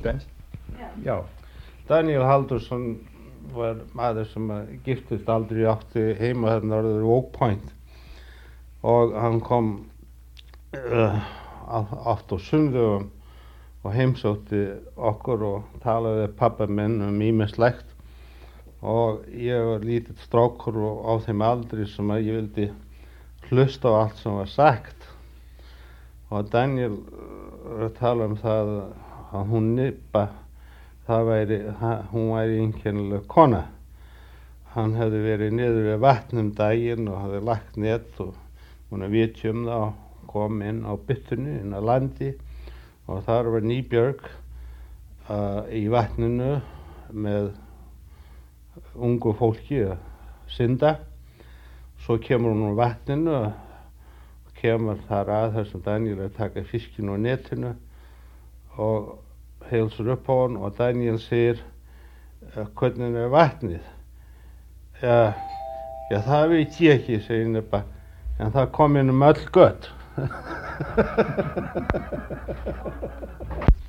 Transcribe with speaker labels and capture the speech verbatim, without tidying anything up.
Speaker 1: Græns.
Speaker 2: Já.
Speaker 3: Já, Daniel Halldórsson var maður sem giftist aldrei, átti heima þarna norður Oak Point og hann kom uh, oft á sundugum og heimsótti okkur og talaði pabba minn um ýmislegt og ég var lítill strákur og á þeim aldri sem að ég vildi hlusta á allt sem var sagt og Daniel uh, tala um það að hún Nibba, það væri, hún væri einkennileg kona. Hann hefði verið niður við vatnum daginn og hefði lagt net og hún að vitja um það og kom inn á byttunni, inn á landi og þar var Nýbjörg uh, í vatninu með ungu fólki að synda. Svo kemur hún úr vatninu og kemur þar að þessum Daniel að taka fiskinn úr netinu og heilsar upp á hann og Daniel segir uh, hvernig er vatnið? Ja, ja, það veit ég ekki, segir Nibba, en það kom inn um öll gött.